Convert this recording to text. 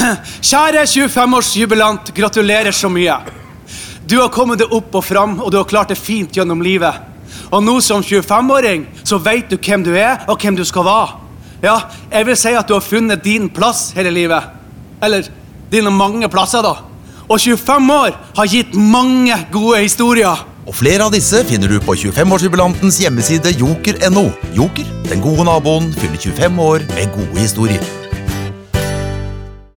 Kjære 25-årsjubilant, gratulerer så mye. Du har kommet deg opp og fram, og du har klart det fint gjennom livet. Og nå som 25-åring, så vet du hvem du er, og hvem du skal være. Ja, jeg vil si at du har funnet din plass her i livet. Eller, dine mange plasser da. Og 25 år har gitt mange gode historier. Og flere av disse finner du på 25-årsjubilantens hjemmeside joker.no. Joker, den gode naboen, fyller 25 år med gode historier.